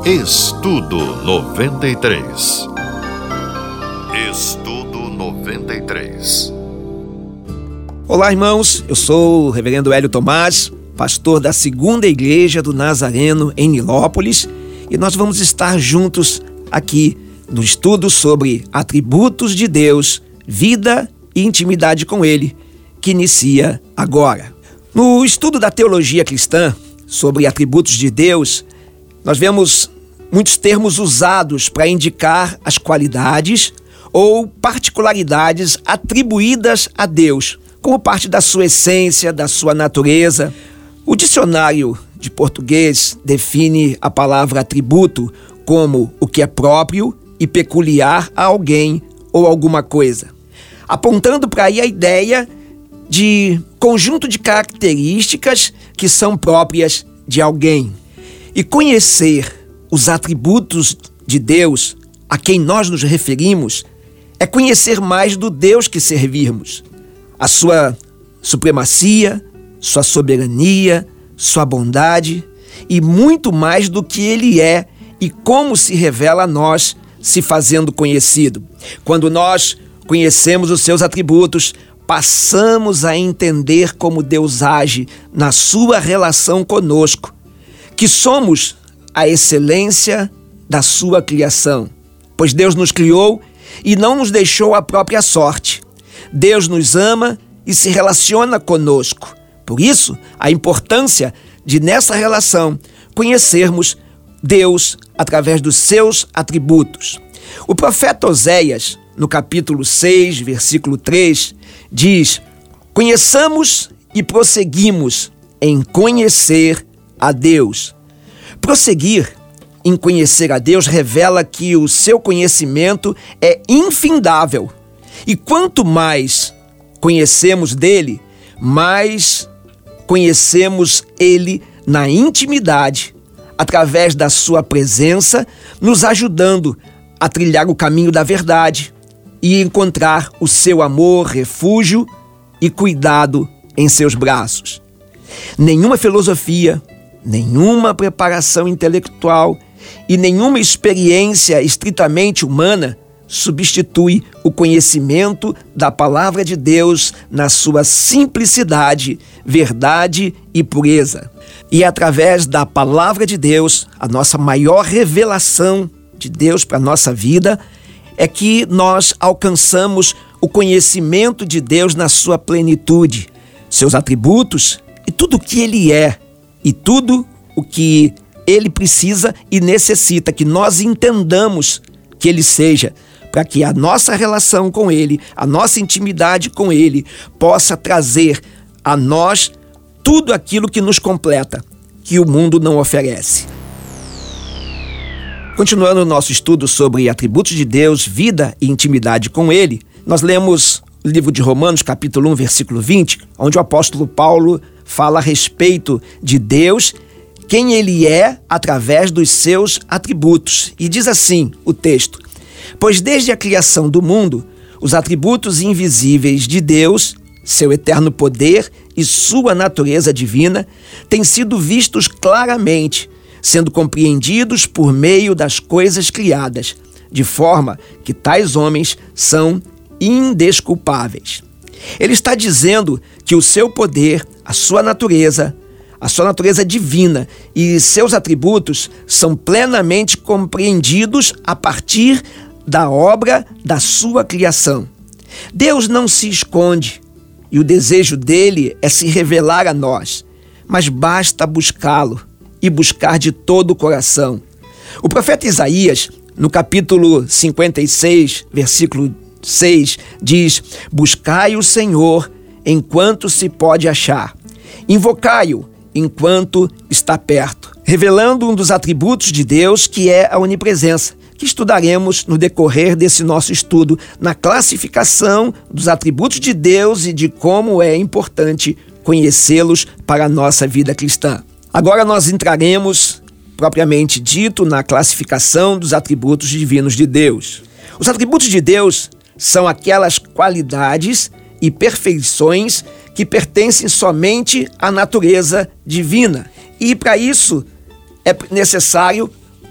Estudo 93. Estudo 93. Olá, irmãos, eu sou o reverendo Hélio Tomás, pastor da Segunda Igreja do Nazareno em Nilópolis, e nós vamos estar juntos aqui no estudo sobre atributos de Deus, vida e intimidade com Ele, que inicia agora. No estudo da teologia cristã sobre atributos de Deus, nós vemos muitos termos usados para indicar as qualidades ou particularidades atribuídas a Deus, como parte da sua essência, da sua natureza. O dicionário de português define a palavra atributo como o que é próprio e peculiar a alguém ou alguma coisa, apontando para aí a ideia de conjunto de características que são próprias de alguém. E conhecer os atributos de Deus a quem nós nos referimos é conhecer mais do Deus que servirmos, a sua supremacia, sua soberania, sua bondade e muito mais do que Ele é e como se revela a nós, se fazendo conhecido. Quando nós conhecemos os seus atributos, passamos a entender como Deus age na sua relação conosco, que somos a excelência da sua criação, pois Deus nos criou e não nos deixou à própria sorte. Deus nos ama e se relaciona conosco. Por isso, a importância de, nessa relação, conhecermos Deus através dos seus atributos. O profeta Oséias, no capítulo 6, versículo 3, diz: conheçamos e prosseguimos em conhecer a Deus. Prosseguir em conhecer a Deus revela que o seu conhecimento é infindável. E quanto mais conhecemos dele, mais conhecemos ele na intimidade, através da sua presença, nos ajudando a trilhar o caminho da verdade e encontrar o seu amor, refúgio e cuidado em seus braços. Nenhuma filosofia, nenhuma preparação intelectual e nenhuma experiência estritamente humana substitui o conhecimento da palavra de Deus na sua simplicidade, verdade e pureza. E através da palavra de Deus, a nossa maior revelação de Deus para a nossa vida é que nós alcançamos o conhecimento de Deus na sua plenitude, seus atributos e tudo o que Ele é e tudo o que Ele precisa e necessita que nós entendamos que Ele seja, para que a nossa relação com Ele, a nossa intimidade com Ele, possa trazer a nós tudo aquilo que nos completa, que o mundo não oferece. Continuando o nosso estudo sobre atributos de Deus, vida e intimidade com Ele, nós lemos o livro de Romanos, capítulo 1, versículo 20, onde o apóstolo Paulo fala a respeito de Deus, quem Ele é através dos seus atributos. E diz assim o texto: pois desde a criação do mundo, os atributos invisíveis de Deus, seu eterno poder e sua natureza divina, têm sido vistos claramente, sendo compreendidos por meio das coisas criadas, de forma que tais homens são indesculpáveis. Ele está dizendo que o seu poder, a sua natureza divina e seus atributos são plenamente compreendidos a partir da obra da sua criação. Deus não se esconde e o desejo dele é se revelar a nós, mas basta buscá-lo e buscar de todo o coração. O profeta Isaías, no capítulo 56, versículo 6, diz: buscai o Senhor enquanto se pode achar, invocai-o enquanto está perto, revelando um dos atributos de Deus, que é a onipresença, que estudaremos no decorrer desse nosso estudo, na classificação dos atributos de Deus e de como é importante conhecê-los para a nossa vida cristã. Agora nós entraremos, propriamente dito, na classificação dos atributos divinos de Deus. Os atributos de Deus são aquelas qualidades e perfeições que pertencem somente à natureza divina. E para isso é necessário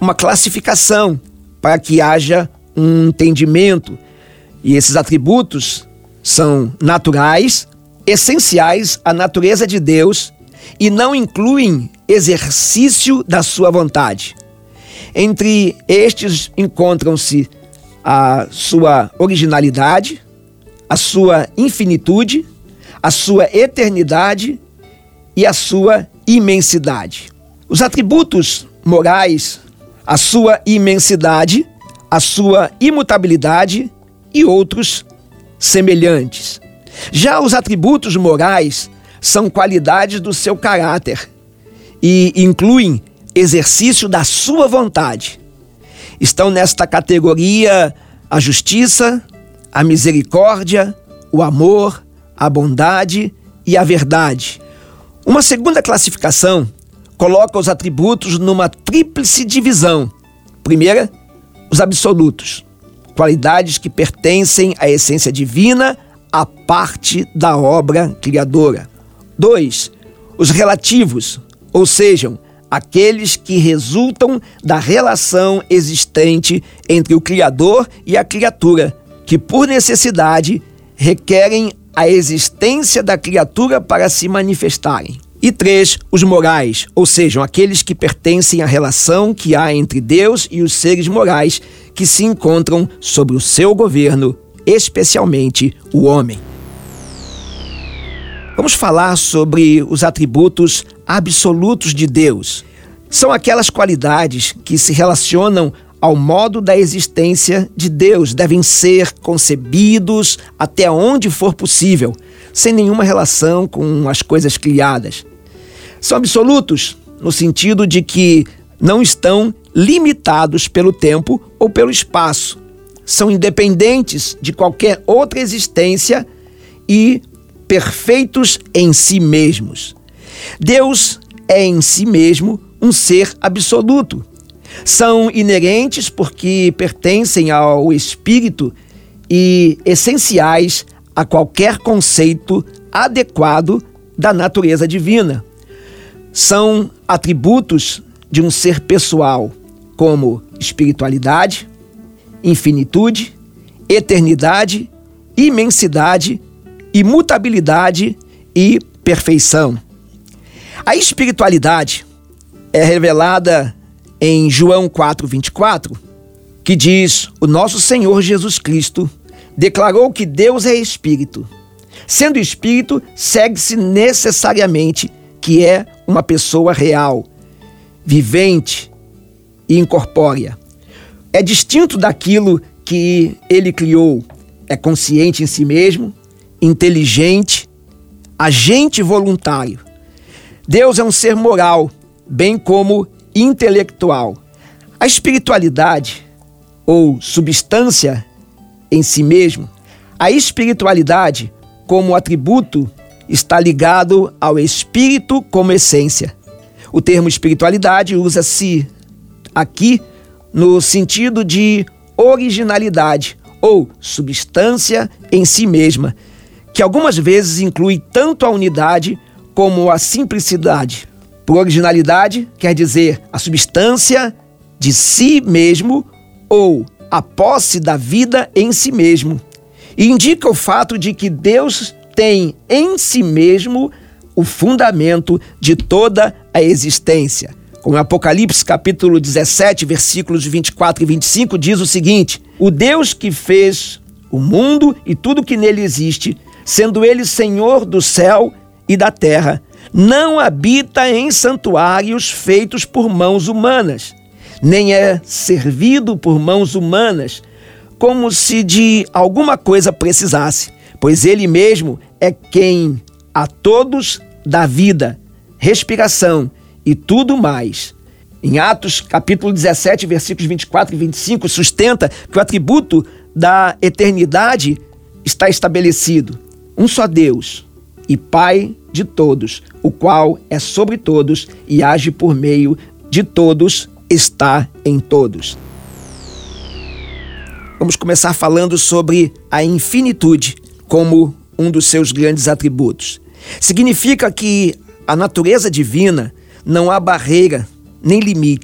uma classificação para que haja um entendimento. E esses atributos são naturais, essenciais à natureza de Deus e não incluem exercício da sua vontade. Entre estes encontram-se a sua originalidade, a sua infinitude, a sua eternidade e a sua imensidade. Os atributos morais, a sua imensidade, a sua imutabilidade e outros semelhantes. Já os atributos morais são qualidades do seu caráter e incluem exercício da sua vontade. Estão nesta categoria a justiça, a misericórdia, o amor, a bondade e a verdade. Uma segunda classificação coloca os atributos numa tríplice divisão. Primeira, os absolutos, qualidades que pertencem à essência divina, à parte da obra criadora. 2, os relativos, ou seja, aqueles que resultam da relação existente entre o Criador e a criatura, que por necessidade requerem a existência da criatura para se manifestarem. E 3, os morais, ou seja, aqueles que pertencem à relação que há entre Deus e os seres morais que se encontram sob o seu governo, especialmente o homem. Vamos falar sobre os atributos absolutos de Deus. São aquelas qualidades que se relacionam ao modo da existência de Deus, devem ser concebidos até onde for possível, sem nenhuma relação com as coisas criadas. São absolutos no sentido de que não estão limitados pelo tempo ou pelo espaço. São independentes de qualquer outra existência e perfeitos em si mesmos. Deus é em si mesmo um ser absoluto. São inerentes porque pertencem ao Espírito e essenciais a qualquer conceito adequado da natureza divina. São atributos de um ser pessoal, como espiritualidade, infinitude, eternidade, imensidade, imutabilidade e perfeição. A espiritualidade é revelada em João 4:24, que diz: o nosso Senhor Jesus Cristo declarou que Deus é Espírito. Sendo Espírito, segue-se necessariamente que é uma pessoa real, vivente e incorpórea. É distinto daquilo que ele criou. É consciente em si mesmo, inteligente, agente voluntário. Deus é um ser moral, bem como intelectual. A espiritualidade, ou substância em si mesmo, a espiritualidade como atributo está ligado ao espírito como essência. O termo espiritualidade usa-se aqui no sentido de originalidade ou substância em si mesma, que algumas vezes inclui tanto a unidade como a simplicidade. Por originalidade, quer dizer a substância de si mesmo ou a posse da vida em si mesmo. E indica o fato de que Deus tem em si mesmo o fundamento de toda a existência. Como Apocalipse capítulo 17, versículos 24 e 25 diz o seguinte: o Deus que fez o mundo e tudo que nele existe, sendo ele Senhor do céu e da terra, não habita em santuários feitos por mãos humanas, nem é servido por mãos humanas, como se de alguma coisa precisasse, pois ele mesmo é quem a todos dá vida, respiração e tudo mais. Em Atos capítulo 17, versículos 24 e 25, sustenta que o atributo da eternidade está estabelecido. Um só Deus e Pai de todos, o qual é sobre todos e age por meio de todos, está em todos. Vamos começar falando sobre a infinitude como um dos seus grandes atributos. Significa que a natureza divina não há barreira nem limite.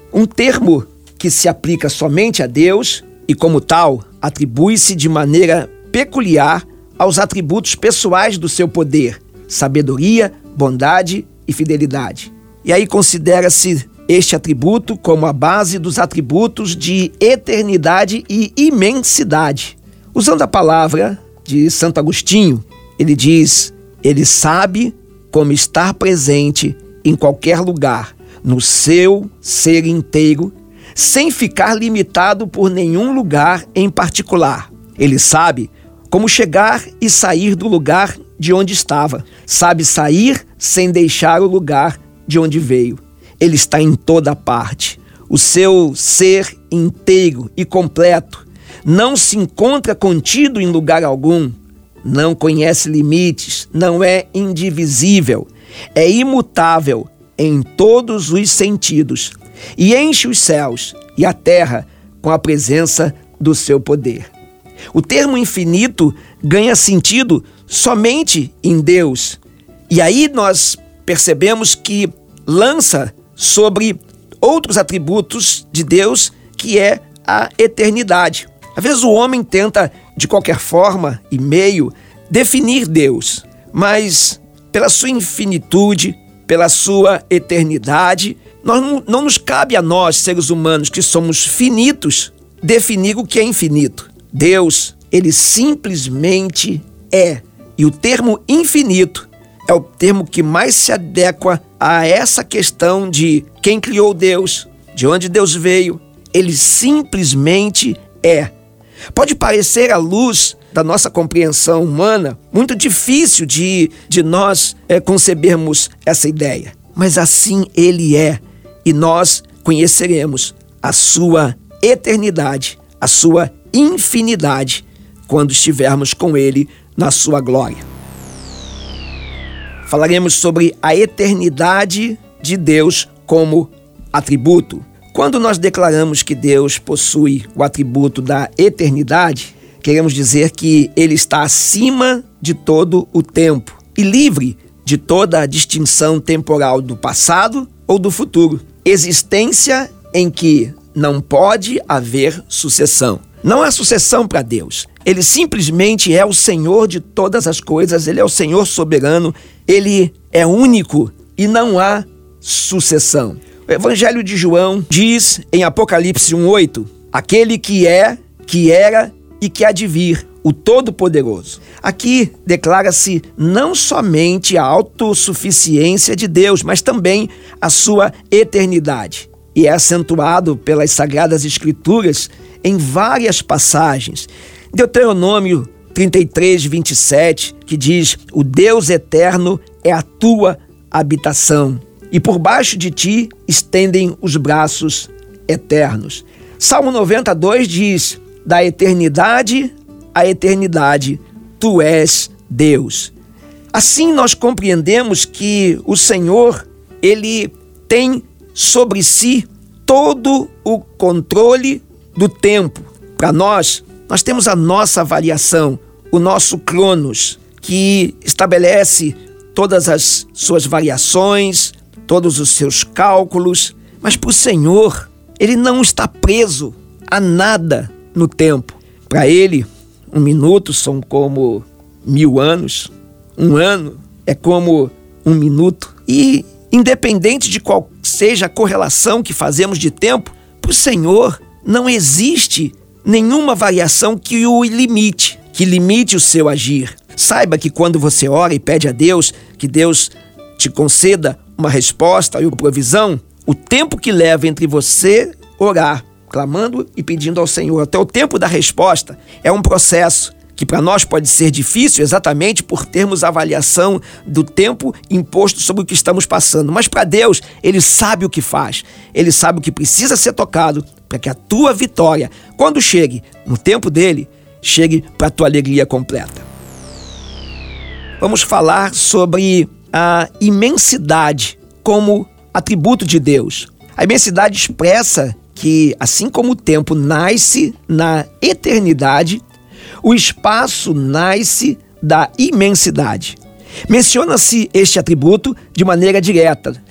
um termo que se aplica somente a Deus e, como tal, atribui-se de maneira peculiar aos atributos pessoais do seu poder, sabedoria, bondade e fidelidade. E aí considera-se este atributo como a base dos atributos de eternidade e imensidade. Usando a palavra de Santo Agostinho, ele diz: ele sabe como estar presente em qualquer lugar, no seu ser inteiro, sem ficar limitado por nenhum lugar em particular. Ele sabe como chegar e sair do lugar de onde estava. Sabe sair sem deixar o lugar de onde veio. Ele está em toda parte. O seu ser inteiro e completo não se encontra contido em lugar algum. Não conhece limites, não é indivisível, é imutável em todos os sentidos e enche os céus e a terra com a presença do seu poder. O termo infinito ganha sentido somente em Deus. E aí nós percebemos que lança sobre outros atributos de Deus, que é a eternidade. Às vezes o homem tenta, de qualquer forma e meio, definir Deus, mas pela sua infinitude, pela sua eternidade, não nos cabe a nós, seres humanos, que somos finitos, definir o que é infinito. Deus, ele simplesmente é. E o termo infinito é o termo que mais se adequa a essa questão de quem criou Deus, de onde Deus veio. Ele simplesmente é. Pode parecer, à luz da nossa compreensão humana, muito difícil de nós concebermos essa ideia. Mas assim ele é. E nós conheceremos a sua eternidade, a sua infinidade, quando estivermos com ele na sua glória. Falaremos sobre a eternidade de Deus como atributo. Quando nós declaramos que Deus possui o atributo da eternidade, queremos dizer que ele está acima de todo o tempo e livre de toda a distinção temporal do passado ou do futuro. Existência em que não pode haver sucessão. Não há sucessão para Deus. Ele simplesmente é o Senhor de todas as coisas, ele é o Senhor soberano, ele é único e não há sucessão. O Evangelho de João diz em Apocalipse 1:8, aquele que é, que era e que há de vir, o Todo-Poderoso. Aqui declara-se não somente a autossuficiência de Deus, mas também a sua eternidade. E é acentuado pelas Sagradas Escrituras em várias passagens. Deuteronômio 33:27, que diz: o Deus eterno é a tua habitação, e por baixo de ti estendem os braços eternos. Salmo 92 diz: da eternidade à eternidade, tu és Deus. Assim nós compreendemos que o Senhor, ele tem sobre si todo o controle do tempo. Para nós temos a nossa variação, o nosso Cronos, que estabelece todas as suas variações, todos os seus cálculos, mas para o Senhor, ele não está preso a nada no tempo. Para ele, 1 minuto são como 1000 anos, 1 ano é como 1 minuto. E independente de qual seja a correlação que fazemos de tempo, para o Senhor não existe nenhuma variação que o limite, que limite o seu agir. Saiba que quando você ora e pede a Deus que Deus te conceda uma resposta ou provisão, o tempo que leva entre você orar, clamando e pedindo ao Senhor, até o tempo da resposta, é um processo que para nós pode ser difícil exatamente por termos a avaliação do tempo imposto sobre o que estamos passando. Mas para Deus, ele sabe o que faz, ele sabe o que precisa ser tocado para que a tua vitória, quando chegue no tempo dele, chegue para a tua alegria completa. Vamos falar sobre a imensidade como atributo de Deus. A imensidade expressa que, assim como o tempo nasce na eternidade, o espaço nasce da imensidade. Menciona-se este atributo de maneira direta.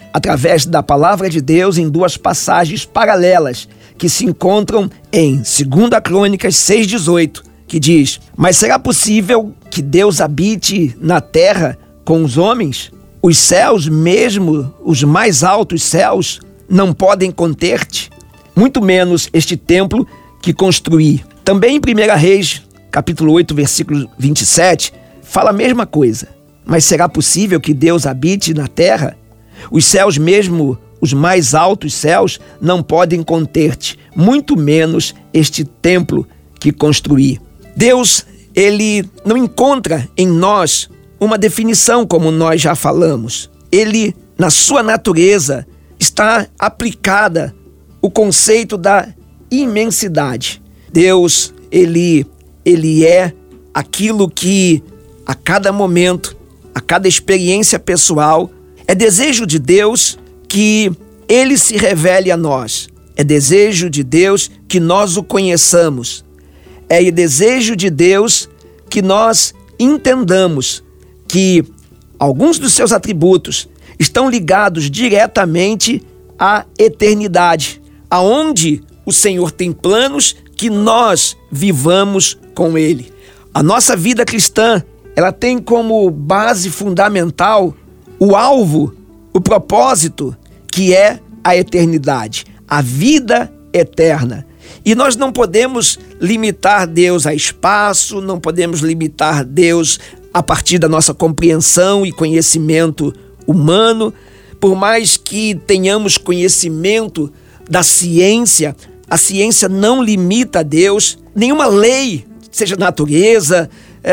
através da palavra de Deus em duas passagens paralelas que se encontram em 2 Crônicas 6,18, que diz: mas será possível que Deus habite na terra com os homens? Os céus, mesmo os mais altos céus, não podem conter-te, muito menos este templo que construí. Também em 1 Reis, capítulo 8, versículo 27, fala a mesma coisa. Mas será possível que Deus habite na terra? Os céus, mesmo os mais altos céus, não podem conter-te, muito menos este templo que construí. Deus, ele não encontra em nós uma definição, como nós já falamos. Ele, na sua natureza, está aplicada o conceito da imensidade. Deus, ele é aquilo que a cada momento, a cada experiência pessoal, é desejo de Deus que ele se revele a nós. É desejo de Deus que nós o conheçamos. É desejo de Deus que nós entendamos que alguns dos seus atributos estão ligados diretamente à eternidade, aonde o Senhor tem planos que nós vivamos com Ele. A nossa vida cristã, ela tem como base fundamental o alvo, o propósito, que é a eternidade, a vida eterna. E nós não podemos limitar Deus a espaço, não podemos limitar Deus a partir da nossa compreensão e conhecimento humano. Por mais que tenhamos conhecimento da ciência, a ciência não limita Deus. Nenhuma lei, seja natureza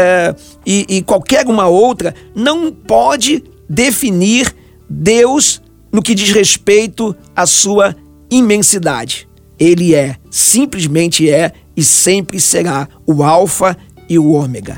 e qualquer uma outra, não pode definir Deus no que diz respeito à sua imensidade. Ele simplesmente é e sempre será o Alfa e o Ômega.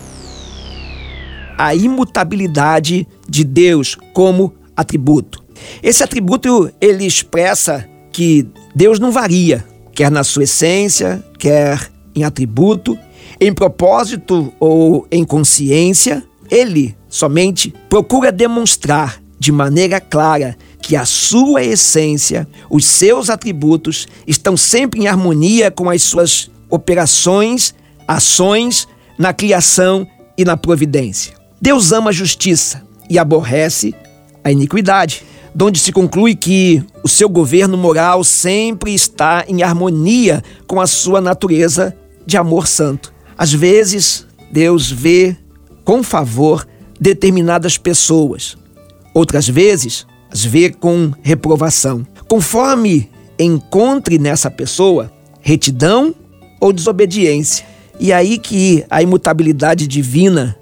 A imutabilidade de Deus como atributo. Esse atributo, ele expressa que Deus não varia, quer na sua essência, quer em atributo, em propósito ou em consciência. Ele somente procura demonstrar de maneira clara que a sua essência, os seus atributos, estão sempre em harmonia com as suas operações, ações na criação e na providência. Deus ama a justiça e aborrece a iniquidade, donde se conclui que o seu governo moral sempre está em harmonia com a sua natureza de amor santo. Às vezes, Deus vê com favor determinadas pessoas. Outras vezes, as vê com reprovação. Conforme encontre nessa pessoa retidão ou desobediência. E aí que a imutabilidade divina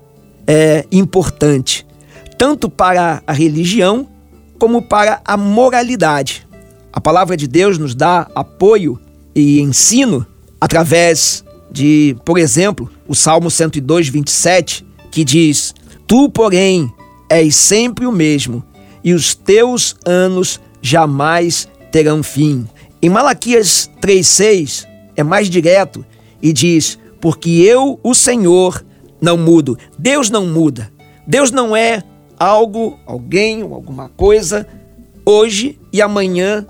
é importante, tanto para a religião como para a moralidade. A palavra de Deus nos dá apoio e ensino através de, por exemplo, o Salmo 102, 27, que diz: Tu, porém, és sempre o mesmo, e os teus anos jamais terão fim. Em Malaquias 3,6 é mais direto e diz: Porque eu, o Senhor, não mudo. Deus não muda. Deus não é algo, alguém ou alguma coisa hoje e amanhã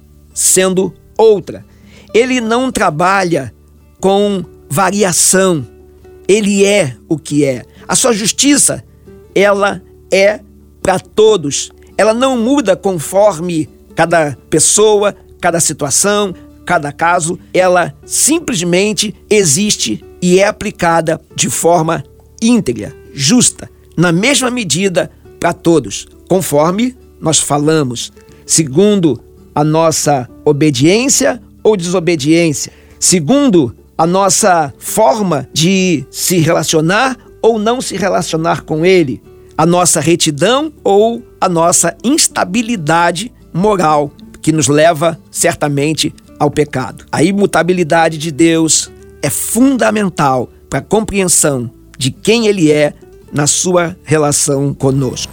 sendo outra. Ele não trabalha com variação. Ele é o que é. A sua justiça, ela é para todos. Ela não muda conforme cada pessoa, cada situação, cada caso. Ela simplesmente existe e é aplicada de forma íntegra, justa, na mesma medida para todos, conforme nós falamos, segundo a nossa obediência ou desobediência, segundo a nossa forma de se relacionar ou não se relacionar com Ele, a nossa retidão ou a nossa instabilidade moral, que nos leva certamente ao pecado. A imutabilidade de Deus é fundamental para a compreensão de quem Ele é na sua relação conosco.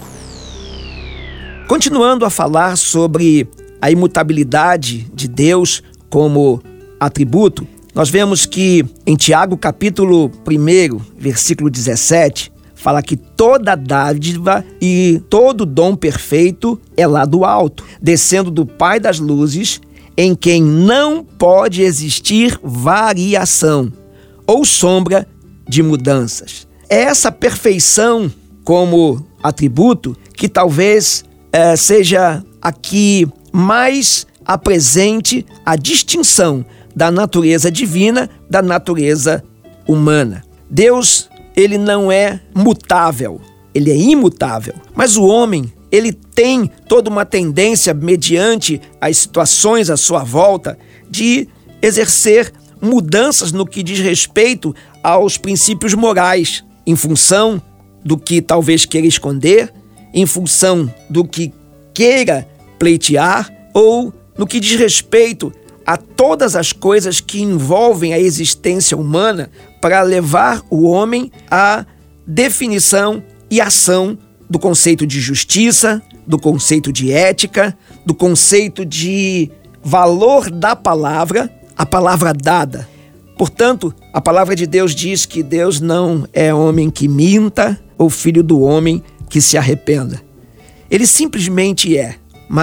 Continuando a falar sobre a imutabilidade de Deus como atributo, nós vemos que em Tiago capítulo 1, versículo 17, fala que toda dádiva e todo dom perfeito é lá do alto, descendo do Pai das luzes, em quem não pode existir variação ou sombra de mudanças. É essa perfeição como atributo que talvez seja aqui mais apresente a distinção da natureza divina da natureza humana. Deus, ele não é mutável, ele é imutável. Mas o homem, ele tem toda uma tendência, mediante as situações à sua volta, de exercer mudanças no que diz respeito aos princípios morais, em função do que talvez queira esconder, em função do que queira pleitear, ou no que diz respeito a todas as coisas que envolvem a existência humana para levar o homem à definição e ação do conceito de justiça, do conceito de ética, do conceito de valor da palavra, a palavra dada. Portanto, a palavra de Deus diz que Deus não é homem que minta ou filho do homem que se arrependa. Ele simplesmente é,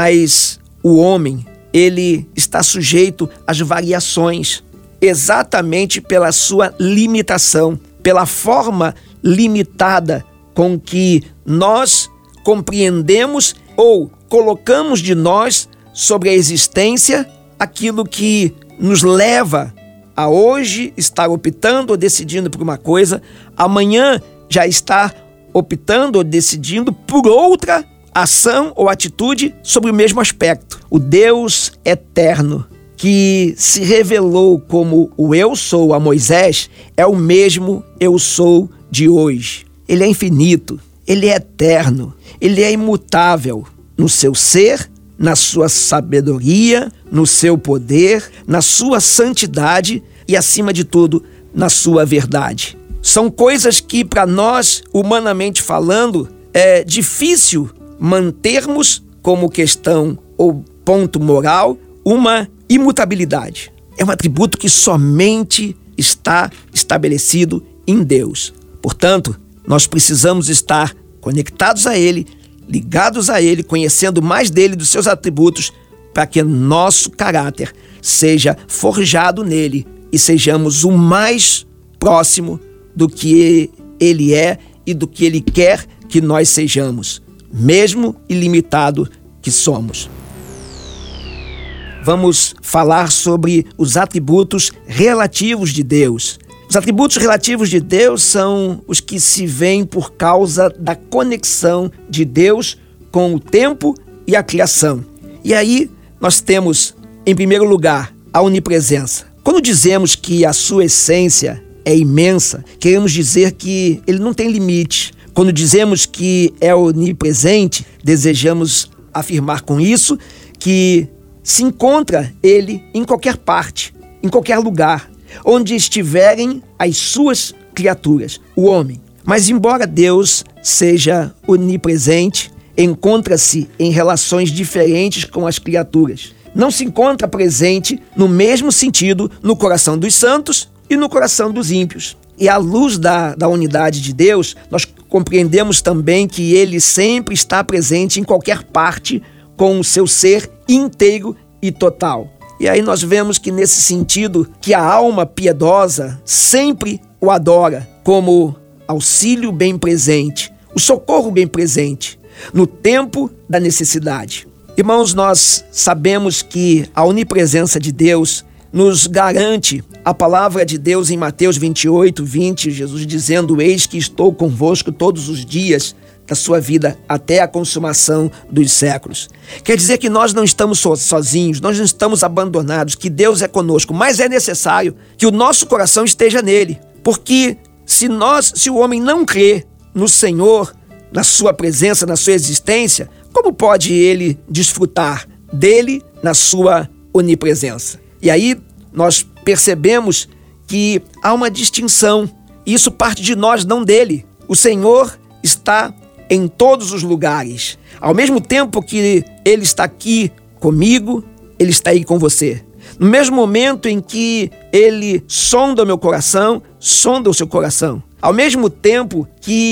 mas o homem, ele está sujeito às variações, exatamente pela sua limitação, pela forma limitada com que nós compreendemos ou colocamos de nós sobre a existência aquilo que nos leva a hoje estar optando ou decidindo por uma coisa, amanhã já estar optando ou decidindo por outra ação ou atitude sobre o mesmo aspecto. O Deus eterno que se revelou como o Eu Sou a Moisés é o mesmo Eu Sou de hoje. Ele é infinito, ele é eterno, ele é imutável no seu ser, na sua sabedoria, no seu poder, na sua santidade e, acima de tudo, na sua verdade. São coisas que, para nós, humanamente falando, é difícil mantermos como questão ou ponto moral uma imutabilidade. É um atributo que somente está estabelecido em Deus. Portanto, nós precisamos estar conectados a Ele, ligados a Ele, conhecendo mais dele, dos seus atributos, para que nosso caráter seja forjado nele e sejamos o mais próximo do que Ele é e do que Ele quer que nós sejamos, mesmo ilimitado que somos. Vamos falar sobre os atributos relativos de Deus. Os atributos relativos de Deus são os que se veem por causa da conexão de Deus com o tempo e a criação. E aí nós temos, em primeiro lugar, a onipresença. Quando dizemos que a sua essência é imensa, queremos dizer que ele não tem limite. Quando dizemos que é onipresente, desejamos afirmar com isso que se encontra ele em qualquer parte, em qualquer lugar, onde estiverem as suas criaturas, o homem. Mas embora Deus seja onipresente, encontra-se em relações diferentes com as criaturas. Não se encontra presente no mesmo sentido no coração dos santos e no coração dos ímpios. E à luz da unidade de Deus, nós compreendemos também que Ele sempre está presente em qualquer parte com o seu ser inteiro e total. E aí nós vemos que nesse sentido que a alma piedosa sempre o adora como auxílio bem presente, o socorro bem presente no tempo da necessidade. Irmãos, nós sabemos que a onipresença de Deus nos garante a palavra de Deus em Mateus 28, 20, Jesus dizendo: eis que estou convosco todos os dias da sua vida até a consumação dos séculos. Quer dizer que nós não estamos sozinhos, nós não estamos abandonados, que Deus é conosco, mas é necessário que o nosso coração esteja nele, porque se o homem não crê no Senhor, na sua presença, na sua existência, como pode ele desfrutar dele na sua onipresença? E aí nós percebemos que há uma distinção, e isso parte de nós, não dele. O Senhor está em todos os lugares. Ao mesmo tempo que Ele está aqui comigo, Ele está aí com você. No mesmo momento em que Ele sonda o meu coração, sonda o seu coração. Ao mesmo tempo que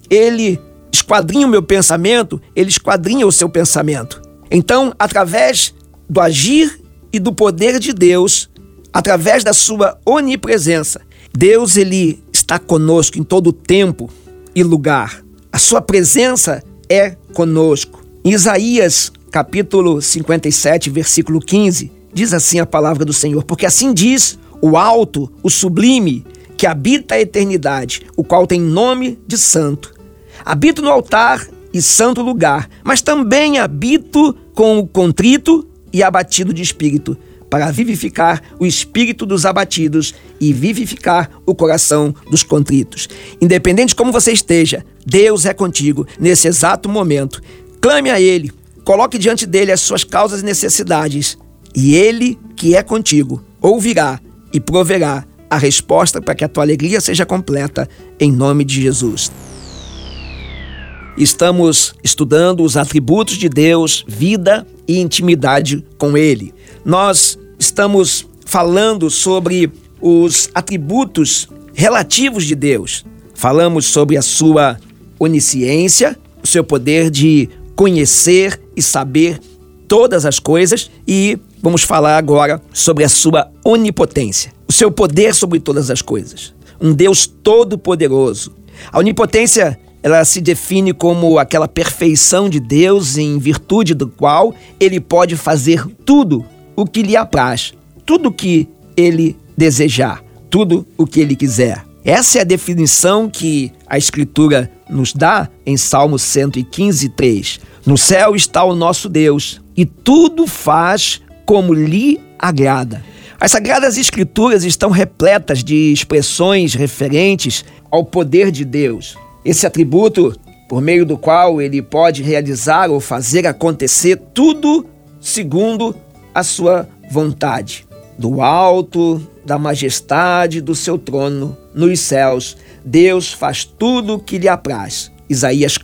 ele esquadrinha o meu pensamento, ele esquadrinha o seu pensamento. Então, através do agir e do poder de Deus, através da sua onipresença, Deus, ele está conosco em todo tempo e lugar. A sua presença é conosco. Em Isaías, capítulo 57, versículo 15, diz assim a palavra do Senhor: porque assim diz o alto, o sublime, que habita a eternidade, o qual tem nome de santo. Habito no altar e santo lugar, mas também habito com o contrito e abatido de espírito, para vivificar o espírito dos abatidos e vivificar o coração dos contritos. Independente de como você esteja, Deus é contigo nesse exato momento. Clame a Ele, coloque diante dele as suas causas e necessidades, e Ele, que é contigo, ouvirá e proverá a resposta para que a tua alegria seja completa, em nome de Jesus. Estamos estudando os atributos de Deus, vida e intimidade com Ele. Nós estamos falando sobre os atributos relativos de Deus. Falamos sobre a sua onisciência, o seu poder de conhecer e saber todas as coisas, e vamos falar agora sobre a sua onipotência, o seu poder sobre todas as coisas. Um Deus todo-poderoso. A onipotência, ela se define como aquela perfeição de Deus em virtude do qual Ele pode fazer tudo o que lhe apraz, tudo o que Ele desejar, tudo o que Ele quiser. Essa é a definição que a Escritura nos dá em Salmo 115, 3. No céu está o nosso Deus, e tudo faz como lhe agrada. As Sagradas Escrituras estão repletas de expressões referentes ao poder de Deus. Esse atributo, por meio do qual Ele pode realizar ou fazer acontecer tudo segundo a sua vontade. Do alto, da majestade do seu trono, nos céus, Deus faz tudo o que lhe apraz. Isaías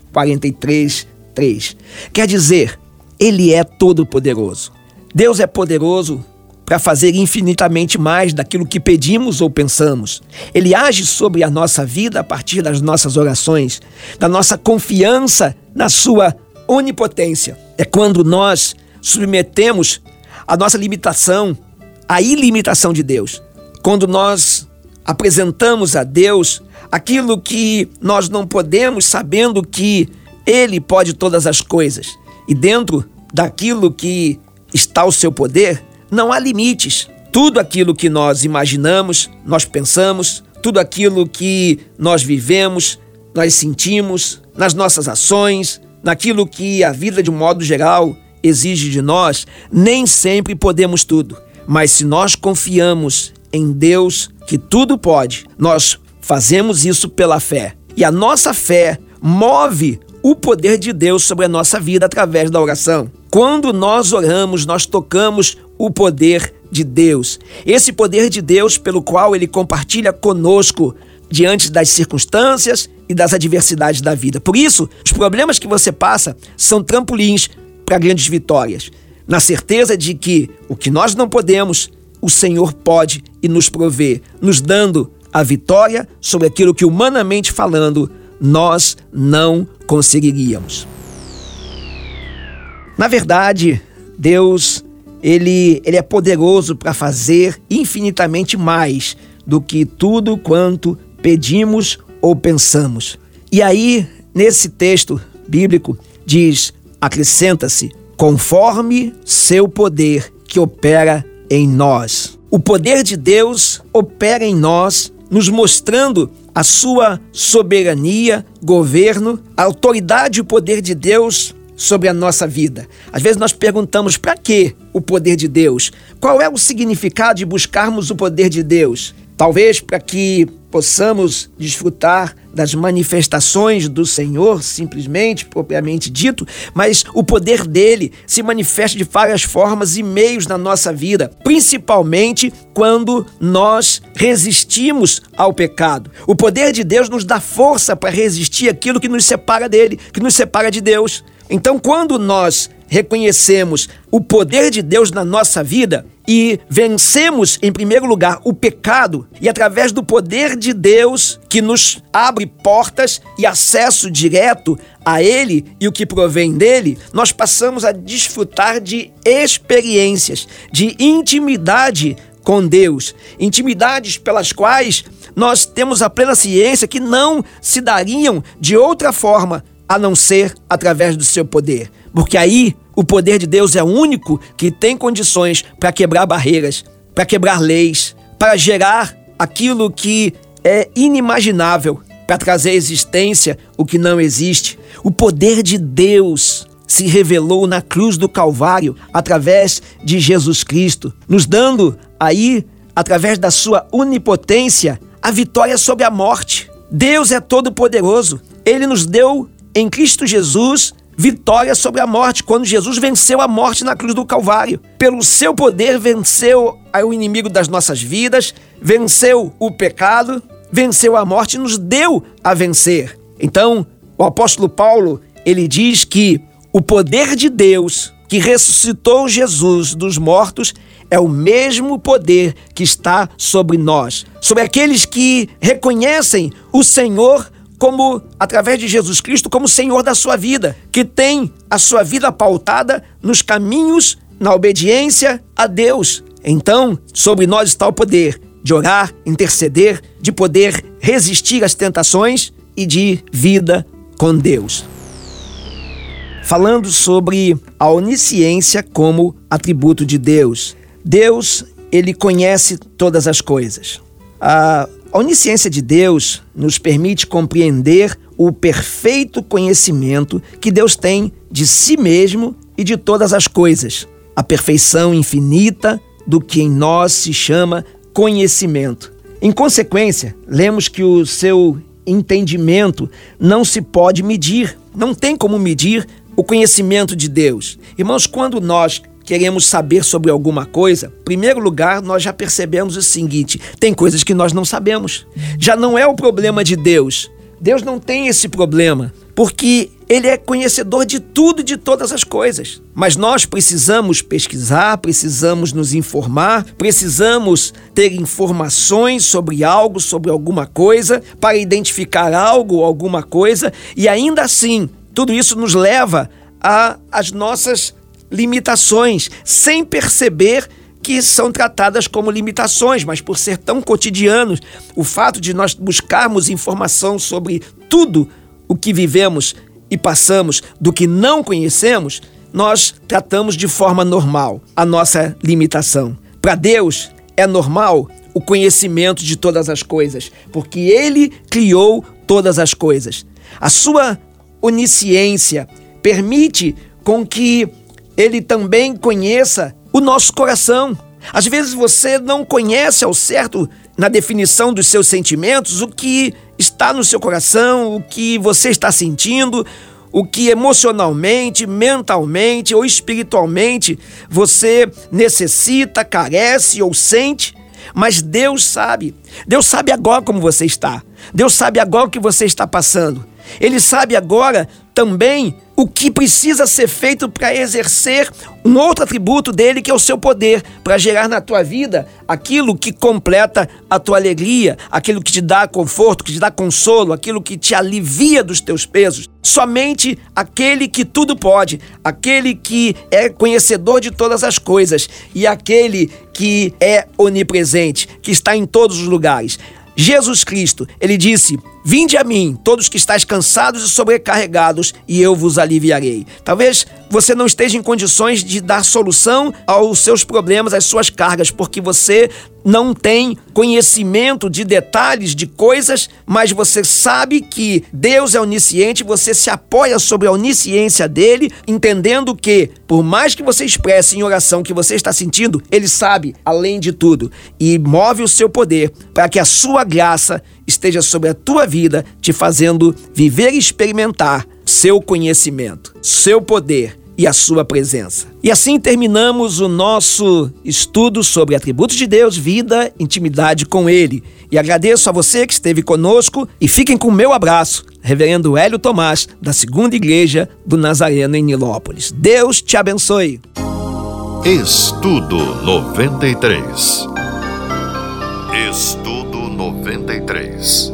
43, 3. Quer dizer, Ele é todo-poderoso. Deus é poderoso para fazer infinitamente mais daquilo que pedimos ou pensamos. Ele age sobre a nossa vida a partir das nossas orações, da nossa confiança na sua onipotência. É quando nós submetemos a nossa limitação à ilimitação de Deus. Quando nós apresentamos a Deus aquilo que nós não podemos, sabendo que Ele pode todas as coisas. E dentro daquilo que está o seu poder, não há limites. Tudo aquilo que nós imaginamos, nós pensamos, tudo aquilo que nós vivemos, nós sentimos, nas nossas ações, naquilo que a vida de um modo geral exige de nós, nem sempre podemos tudo. Mas se nós confiamos em Deus, que tudo pode, nós fazemos isso pela fé. E a nossa fé move o poder de Deus sobre a nossa vida através da oração. Quando nós oramos, nós tocamos o poder de Deus. Esse poder de Deus pelo qual Ele compartilha conosco diante das circunstâncias e das adversidades da vida. Por isso, os problemas que você passa são trampolins para grandes vitórias. Na certeza de que o que nós não podemos, o Senhor pode e nos provê, nos dando a vitória sobre aquilo que, humanamente falando, nós não conseguiríamos. Na verdade, Deus, Ele é poderoso para fazer infinitamente mais do que tudo quanto pedimos ou pensamos. E aí, nesse texto bíblico, diz, acrescenta-se, conforme seu poder que opera em nós. O poder de Deus opera em nós, nos mostrando a sua soberania, governo, a autoridade e o poder de Deus sobre a nossa vida. Às vezes nós perguntamos, para que o poder de Deus? Qual é o significado de buscarmos o poder de Deus? Talvez para que possamos desfrutar das manifestações do Senhor, simplesmente, propriamente dito, mas o poder dele se manifesta de várias formas e meios na nossa vida, principalmente quando nós resistimos ao pecado. O poder de Deus nos dá força para resistir àquilo que nos separa dele, que nos separa de Deus. Então, quando nós reconhecemos o poder de Deus na nossa vida, e vencemos, em primeiro lugar, o pecado, e através do poder de Deus, que nos abre portas e acesso direto a Ele e o que provém dele, nós passamos a desfrutar de experiências, de intimidade com Deus, intimidades pelas quais nós temos a plena ciência que não se dariam de outra forma a não ser através do seu poder, porque aí o poder de Deus é o único que tem condições para quebrar barreiras, para quebrar leis, para gerar aquilo que é inimaginável, para trazer à existência o que não existe. O poder de Deus se revelou na cruz do Calvário através de Jesus Cristo, nos dando aí, através da sua onipotência, a vitória sobre a morte. Deus é todo-poderoso. Ele nos deu em Cristo Jesus vitória sobre a morte, quando Jesus venceu a morte na cruz do Calvário. Pelo seu poder venceu o inimigo das nossas vidas, venceu o pecado, venceu a morte e nos deu a vencer. Então, o apóstolo Paulo, ele diz que o poder de Deus que ressuscitou Jesus dos mortos é o mesmo poder que está sobre nós, sobre aqueles que reconhecem o Senhor como, através de Jesus Cristo, como Senhor da sua vida, que tem a sua vida pautada nos caminhos, na obediência a Deus. Então, sobre nós está o poder de orar, interceder, de poder resistir às tentações e de vida com Deus. Falando sobre a onisciência como atributo de Deus. Deus, ele conhece todas as coisas. A onisciência de Deus nos permite compreender o perfeito conhecimento que Deus tem de si mesmo e de todas as coisas. A perfeição infinita do que em nós se chama conhecimento. Em consequência, lemos que o seu entendimento não se pode medir, não tem como medir o conhecimento de Deus. Irmãos, quando nós queremos saber sobre alguma coisa, em primeiro lugar, nós já percebemos o seguinte: tem coisas que nós não sabemos. Já não é o problema de Deus. Deus não tem esse problema, porque Ele é conhecedor de tudo e de todas as coisas. Mas nós precisamos pesquisar, precisamos nos informar, precisamos ter informações sobre algo, sobre alguma coisa, para identificar algo ou alguma coisa, e ainda assim, tudo isso nos leva às nossas limitações, sem perceber que são tratadas como limitações, mas por ser tão cotidianos, o fato de nós buscarmos informação sobre tudo o que vivemos e passamos do que não conhecemos, nós tratamos de forma normal a nossa limitação. Para Deus é normal o conhecimento de todas as coisas, porque Ele criou todas as coisas. A sua onisciência permite com que Ele também conheça o nosso coração. Às vezes você não conhece ao certo, na definição dos seus sentimentos, o que está no seu coração, o que você está sentindo, o que emocionalmente, mentalmente ou espiritualmente você necessita, carece ou sente. Mas Deus sabe. Deus sabe agora como você está. Deus sabe agora o que você está passando. Ele sabe agora também o que precisa ser feito para exercer um outro atributo dele, que é o seu poder, para gerar na tua vida aquilo que completa a tua alegria, aquilo que te dá conforto, que te dá consolo, aquilo que te alivia dos teus pesos. Somente aquele que tudo pode, aquele que é conhecedor de todas as coisas e aquele que é onipresente, que está em todos os lugares. Jesus Cristo, ele disse: vinde a mim, todos que estáis cansados e sobrecarregados, e eu vos aliviarei. Talvez você não esteja em condições de dar solução aos seus problemas, às suas cargas, porque você não tem conhecimento de detalhes, de coisas, mas você sabe que Deus é onisciente, você se apoia sobre a onisciência dele, entendendo que, por mais que você expresse em oração o que você está sentindo, ele sabe, além de tudo, e move o seu poder para que a sua graça esteja sobre a tua vida, te fazendo viver e experimentar seu conhecimento, seu poder e a sua presença. E assim terminamos o nosso estudo sobre atributos de Deus, vida, intimidade com Ele. E agradeço a você que esteve conosco e fiquem com o meu abraço, Reverendo Hélio Tomás, da Segunda Igreja do Nazareno em Nilópolis. Deus te abençoe. Estudo 93. Estudo 93.